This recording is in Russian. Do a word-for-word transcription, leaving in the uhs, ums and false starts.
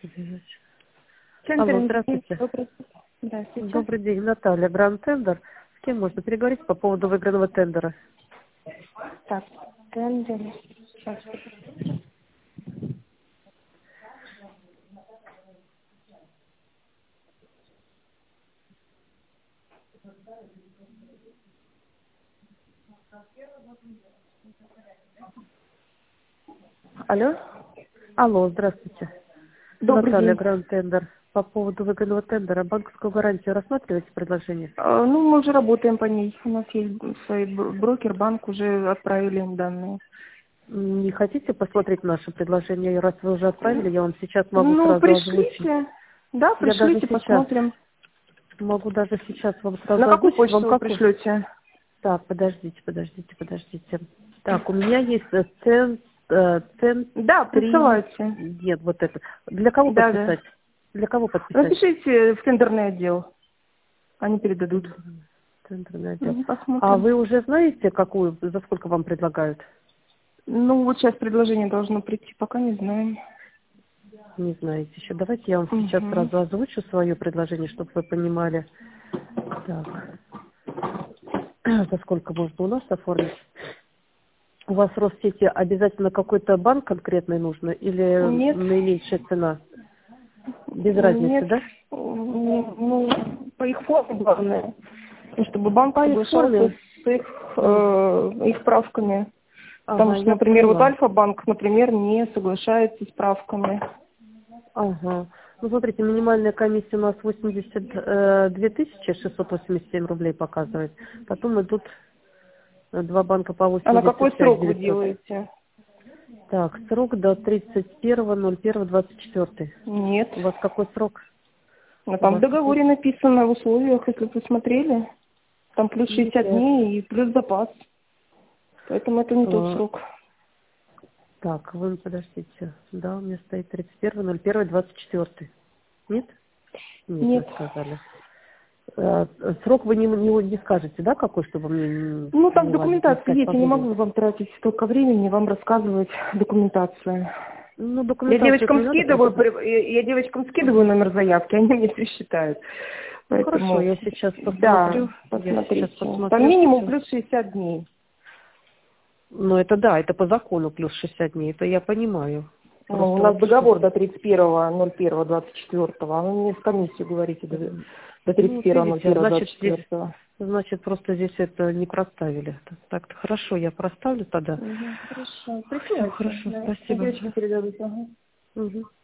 Центр Алло, здравствуйте. добрый, здравствуйте. Добрый день, Наталья, Гранд Тендер. С кем можно переговорить по поводу выигранного тендера? Так, тендер. Сейчас. Алло. Алло, здравствуйте. Добрый Наталья, день. Гранд Тендер. По поводу выигранного тендера, банковскую гарантию рассматриваете предложение? А, Ну, мы уже работаем по ней. У нас есть свой б- брокер, банк, уже отправили им данные. Не хотите посмотреть наше предложение? И раз вы уже отправили, я вам сейчас могу Ну, сразу озвучить. пришлите. Да, Я даже пришлите, сейчас, посмотрим. могу даже сейчас вам сразу На какую озвучить. Вам почту вы какой? пришлете? Так, подождите, подождите, подождите. Так, у меня есть э, цен, э, цен Да, три. присылайте. Нет, вот это. Для кого Да, да. подписать? Для кого подписать? Напишите в тендерный отдел. Они передадут. Центральный центральный отдел. Мгм, А посмотрим. вы уже знаете, какую, за сколько вам предлагают? Ну, вот сейчас предложение должно прийти, пока не знаем. Не знаете еще. Давайте я вам сейчас Угу. сразу озвучу свое предложение, чтобы вы понимали. Так. За сколько можно у нас оформить? У вас в Россети обязательно какой-то банк конкретный нужно или Нет, наименьшая цена? Без разницы, нет, да? ну, ну, по их форме главное, и чтобы банк По их соглашался форме? с их, М. э, их правками. Потому Ага, что, я например, вот поняла. Альфа-банк, например, не соглашается с правками. Ага. Ну, смотрите, минимальная комиссия у нас восемьдесят две тысячи шестьсот восемьдесят семь рублей показывает. Потом идут э, два банка по А на какой восемьдесят пять срок вы девятьсот. делаете? Так, срок до тридцать первого ноль первого двадцать четыре. Нет. У вас какой срок? Но У там в вас какой? договоре написано, в условиях, если вы смотрели, там плюс шестьдесят Нет. дней и плюс запас. Поэтому это не тот Э, срок. Так, вы подождите. Да, у меня стоит тридцать первого ноль первого двадцать четыре. Нет? Нет, вы Нет. сказали. Э, Срок вы не, не, не скажете, да, какой, чтобы мне не, Ну, там не лазить, не документация искать есть, по я не Гуглу? могу вам тратить столько времени, вам рассказывать документацию. Ну, Я документацию это девочкам не надо скидываю, присылать. при- я я девочкам скидываю номер заявки, они мне все считают. Ну, хорошо, Поэтому, я сейчас да, посмотрю. Я сейчас посмотрите. Там посмотрю минимум сейчас. плюс шестьдесят дней. Ну, это да, это по закону плюс шестьдесят дней, это я понимаю. Ну, у Просто нас вот что... договор до тридцать первого ноль первого двадцать четвёртого, а вы мне с комиссией говорите до, до Ну, тридцать вот первого ноль видите, первого значит, двадцать здесь, четвёртого. значит, просто здесь это не проставили. Так-то хорошо, я проставлю тогда. Угу, хорошо. Все Присылайте. хорошо, Да. спасибо. Девочки передадут. Ага. Угу.